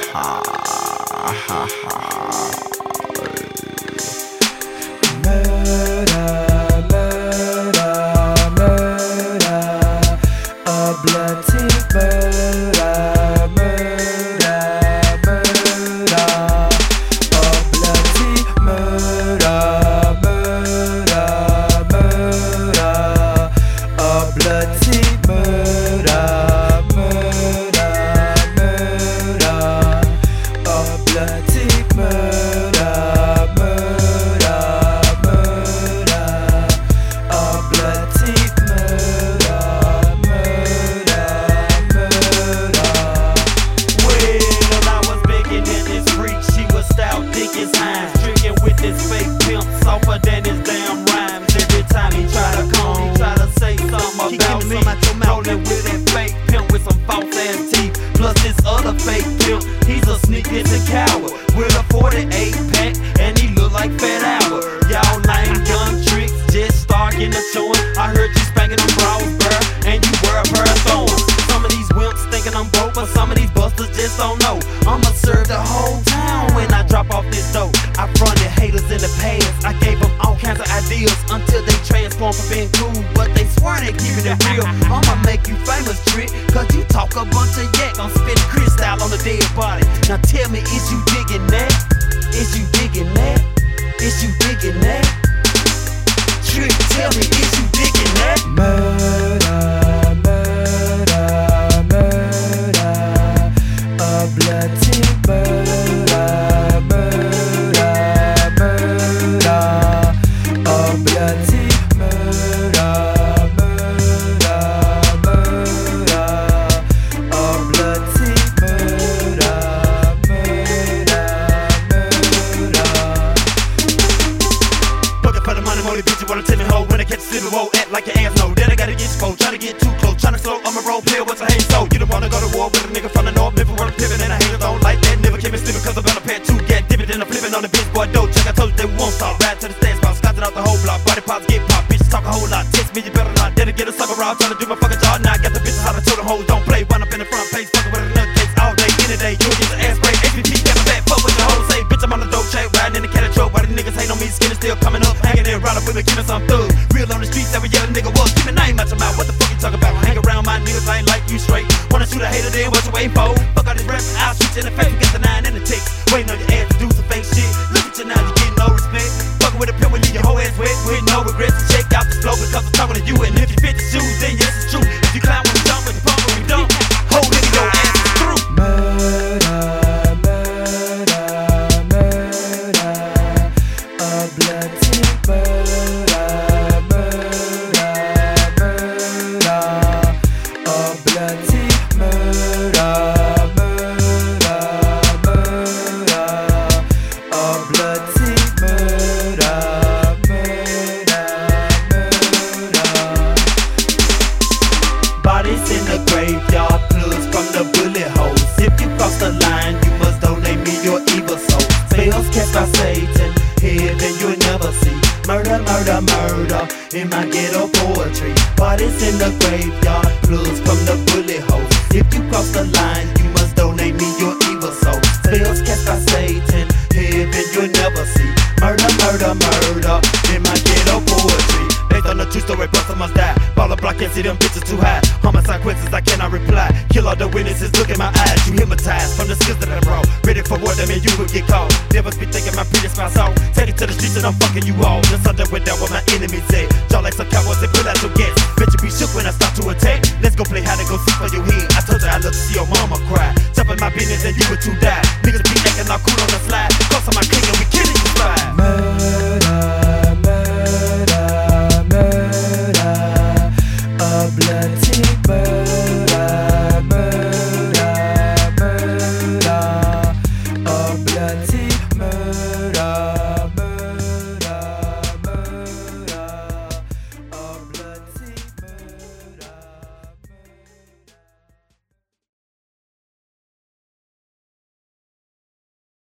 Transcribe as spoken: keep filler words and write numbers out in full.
ha ha ha. Murder, murder, murder, a bloody murder, murder, murder, a bloody murder, murder, murder, a bloody murder, murder, murder, a bloody murder. Softer than his damn rhymes. Every time he try to come, he try to say something about me. Rolling with that fake pimp with some false ass teeth. Plus this other fake pimp, he's a sneaky coward with a forty-eight pack, and he look like Fat Albert. Y'all lame young tricks just start getting a chewing. I heard you spanking them bras, bruh, and you wear a pair of thorns. Some of these wimps thinking I'm broke, but some of these busters just don't know. I'ma serve the whole town when I drop off this dope. I fronted haters in the past. I gave them all kinds of ideas until they transform from being cool, but they swear they keeping it real. I'ma make you famous, trick, cause you talk a bunch of yak. I'm spitting crystal on the dead body. Now tell me, is you digging that? Is you digging that? Is you digging that? Trick, tell me, is you digging that? Murder, murder, murder, a bloody murder, murder, murder, a bloody murder, murder, murder, a bloody murder, murder, murder. Looking for the money, money, bitch, you wanna tell me hoe. When I catch you sleeping, whoa, act like your ass no. Then I gotta get spoke, try to get too close, tryna slow, I'ma roll pill, what's a hate so? You don't wanna go to war with a nigga from the north, living where I'm pivoting, and I hate it, don't like that. Never came in sleeping cause I'm on a pair two, get dividend, I'm flipping on the bitch boy dope. Check, I told you they won't stop, ride to the stage spot, scotching out the whole block, body pops get popped, bitches talk a whole lot, text me, you better not, then I get a sucker around, tryna do my fucking job, now I got the bitches how to tell them hoes, don't play, wind up in the front face, fucking with a nutcase all day, any day, you'll get the ass spray, H P P, got my back, fuck with the hoes, say, bitch, I'm on the dope check, riding in the cattle truck, while the niggas hate on me, skin is still coming up, hanging in, round up with me, giving some thug, real on the streets, every yelling nigga was, keep your name out your mouth, what the fuck you talking about, hang around my niggas, I ain't like you straight, wanna shoot a hater, then what you waiting for, fuck all this rap, I'll shoot you in the face, we got the nine and the text, waiting on your ass to do some fake shit, look at you now, you getting no respect, fucking with a pimp, we leave your whole ass wet, with no regrets, and shake out the flow, because I'm talking to you, and if you fit the shoes, then yes, it's true, if you clown when you jump, when you pump, when you don't, hold it in your ass is through. Murder, murder, murder, a bloody murder, murder, murder, a bloody murder, murder, murder, a bloody murder, murder, murder. Bodies in the graveyard, plugs from the bullet holes. If you cross the line, you must donate me your evil soul. Spells cast by Satan, heaven you'll never see. Murder, murder, murder, in my ghetto poetry. Bodies in the graveyard, plugs from the bullet holes. If you cross the line, you must donate me your evil soul. Spells cast by Satan, heaven you'll never see. Murder, murder, murder, in my ghetto poetry. Based on a true story, brother must die. Baller block, can't see them bitches too high. Homicide questions, I cannot reply. Kill all the witnesses, look in my eyes. You hypnotized from the skills that I brought. Ready for war, that mean you will get caught. Never be thinking my pretty smile off. Take it to the streets and I'm fucking you all. Just under went down with my enemies at. Jaw like some cowboys and pull out your gas. Bet you be shook when I start to attack. Let's go play hide and go seek for your head. I told you I love to see your mama cry. Jumping my business and you would two die. Niggas be acting all cool on the slide. Cause on my king and we killing you slide. Murder, murder, murder, a bloody murder, murder, murder, a bloody murder.